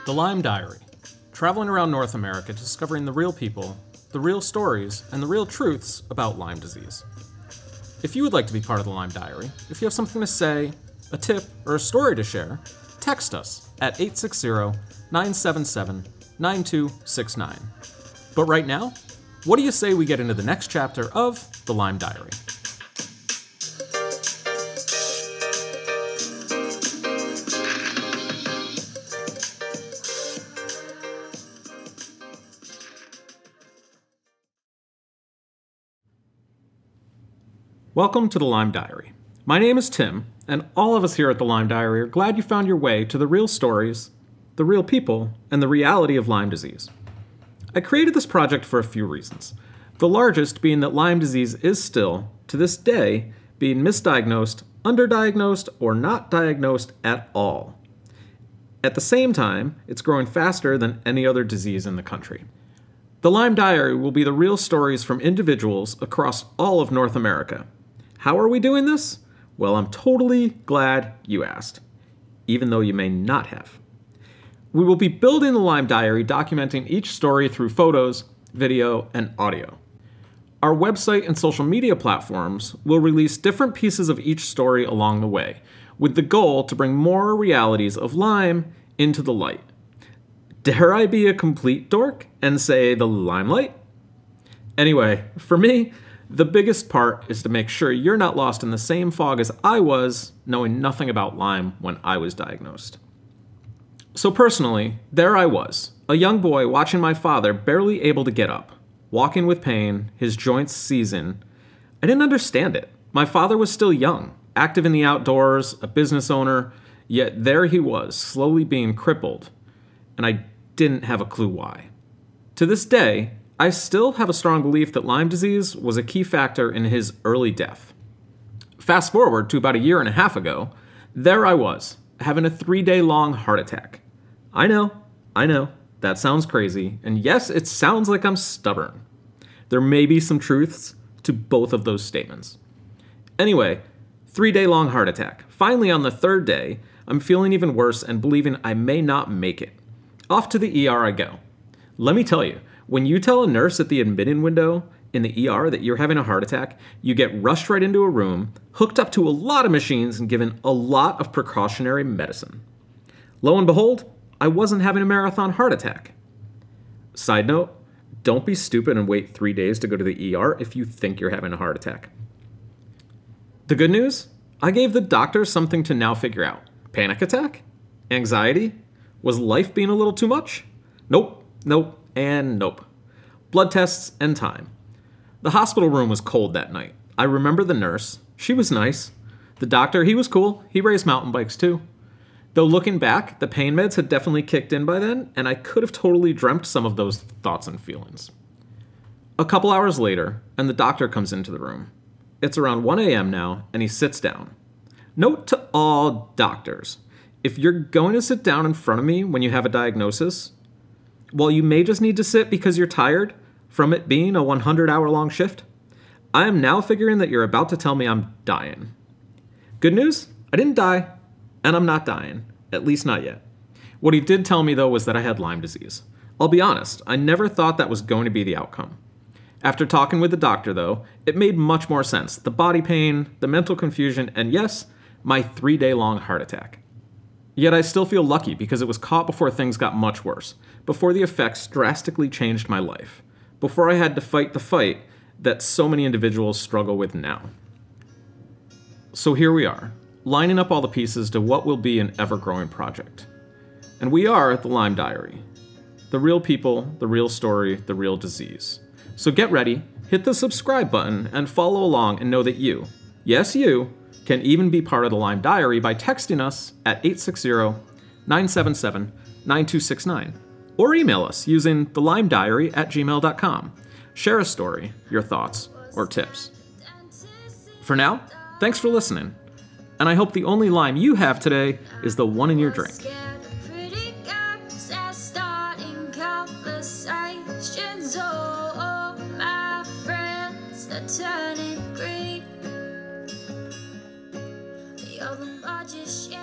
The Lyme Diary. Traveling around North America discovering the real people, the real stories, and the real truths about Lyme disease. If you would like to be part of the Lyme Diary, if you have something to say, a tip, or a story to share, text us at 860-977-9269. But right now, what do you say we get into the next chapter of the Lyme Diary? Welcome to the Lyme Diary. My name is Tim, and all of us here at the Lyme Diary are glad you found your way to the real stories, the real people, and the reality of Lyme disease. I created this project for a few reasons, the largest being that Lyme disease is still, to this day, being misdiagnosed, underdiagnosed, or not diagnosed at all. At the same time, it's growing faster than any other disease in the country. The Lyme Diary will be the real stories from individuals across all of North America. How are we doing this? Well, I'm totally glad you asked, even though you may not have. We will be building the Lyme Diary, documenting each story through photos, video, and audio. Our website and social media platforms will release different pieces of each story along the way, with the goal to bring more realities of Lyme into the light. Dare I be a complete dork and say the limelight? Anyway, for me, the biggest part is to make sure you're not lost in the same fog as I was, knowing nothing about Lyme when I was diagnosed. So personally, there I was, a young boy watching my father barely able to get up, walking with pain, his joints seizing. I didn't understand it. My father was still young, active in the outdoors, a business owner, yet there he was, slowly being crippled, and I didn't have a clue why. To this day, I still have a strong belief that Lyme disease was a key factor in his early death. Fast forward to about a year and a half ago, there I was, having a 3-day-long heart attack. I know, that sounds crazy, and yes, it sounds like I'm stubborn. There may be some truths to both of those statements. Anyway, 3-day-long heart attack. Finally, on the 3rd day, I'm feeling even worse and believing I may not make it. Off to the ER I go. Let me tell you, when you tell a nurse at the admitting window in the ER that you're having a heart attack, you get rushed right into a room, hooked up to a lot of machines, and given a lot of precautionary medicine. Lo and behold, I wasn't having a marathon heart attack. Side note, don't be stupid and wait 3 days to go to the ER if you think you're having a heart attack. The good news? I gave the doctor something to now figure out. Panic attack? Anxiety? Was life being a little too much? Nope, and nope. Blood tests and time. The hospital room was cold that night. I remember the nurse. She was nice. The doctor, he was cool. He raced mountain bikes too. Though looking back, the pain meds had definitely kicked in by then, and I could have totally dreamt some of those thoughts and feelings. A couple hours later, and the doctor comes into the room. It's around 1 a.m. now, and he sits down. Note to all doctors, if you're going to sit down in front of me when you have a diagnosis, while you may just need to sit because you're tired from it being a 100-hour-long shift, I am now figuring that you're about to tell me I'm dying. Good news, I didn't die, and I'm not dying, at least not yet. What he did tell me, though, was that I had Lyme disease. I'll be honest, I never thought that was going to be the outcome. After talking with the doctor, though, it made much more sense. The body pain, the mental confusion, and yes, my 3-day-long heart attack. Yet I still feel lucky because it was caught before things got much worse, before the effects drastically changed my life, before I had to fight the fight that so many individuals struggle with now. So here we are, lining up all the pieces to what will be an ever-growing project. And we are the Lyme Diary. The real people, the real story, the real disease. So get ready, hit the subscribe button, and follow along and know that you, yes you, can even be part of the Lyme Diary by texting us at 860-977-9269 or email us using thelymediary@gmail.com. Share a story, your thoughts, or tips. For now, thanks for listening, and I hope the only Lyme you have today is the one in your drink. Turning green, you're the largest